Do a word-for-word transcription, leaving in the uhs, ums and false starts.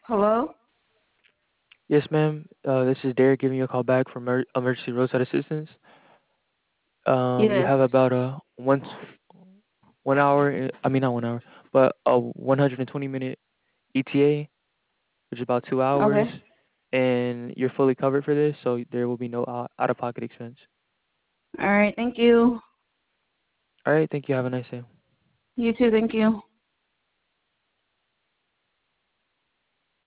Hello? Yes, ma'am. Uh, this is Derek giving you a call back from Emer- Emergency Roadside Assistance. Um, you have Yes. about a one one hour. eh, I mean, not one hour, but a one hundred twenty minute E T A, which is about two Okay. hours, and you're fully covered for this, so there will be no out out of pocket expense. All right. Thank you. All right. Thank you. Have a nice day. You too. Thank you.